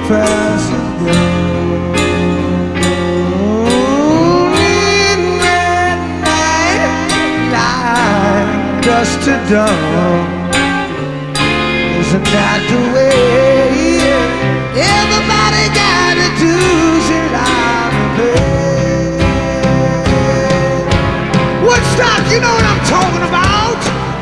fast it goes. Midnight, dusk to dawn. Isn't that the way everybody gotta do it out of bed? Woodstock, you know what I'm talking about?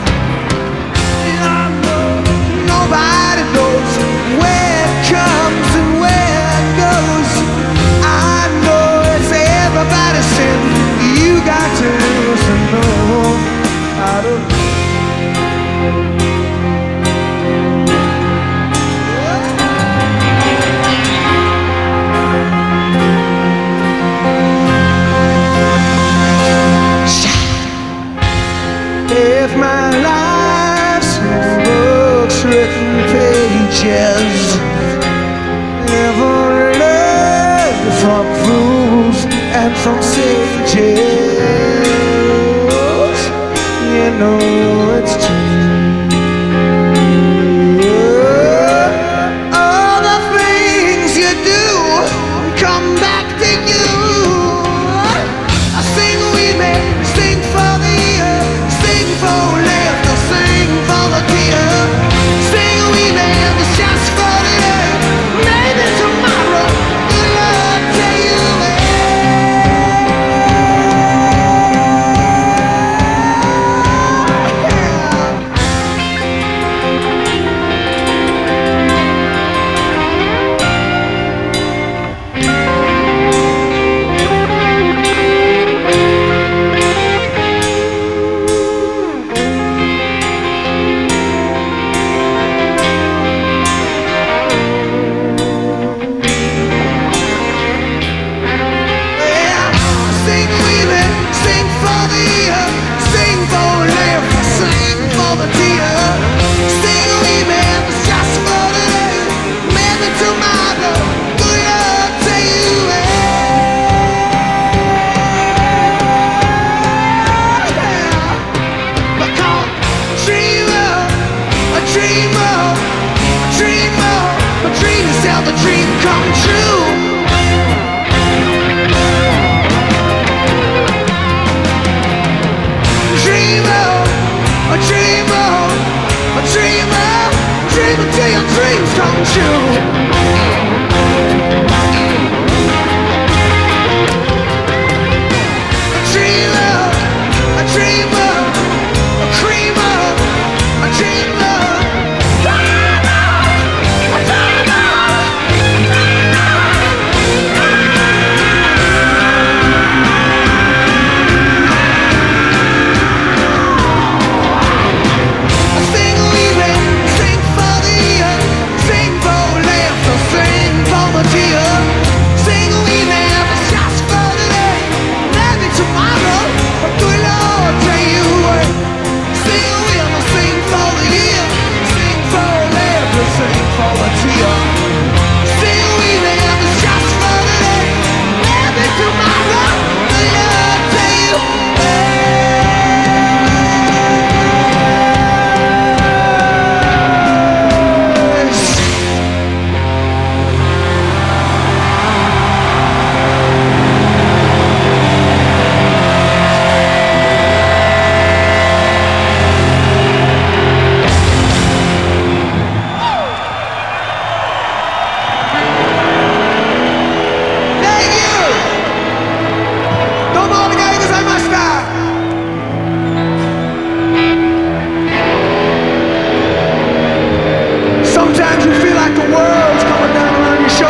Nobody knows where it comes and where it goes. I know it's everybody's sin. You got to listen, know how to. If my life's books, written pages, never learned from fools and from sages, you know it's true. All the things you do come back to you. I sing we may sing for the earth, sing for laughter, sing for the tear. Sing we may just for the earth. Maybe tomorrow the Lord tell you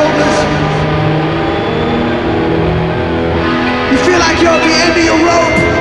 you're at the end of your rope.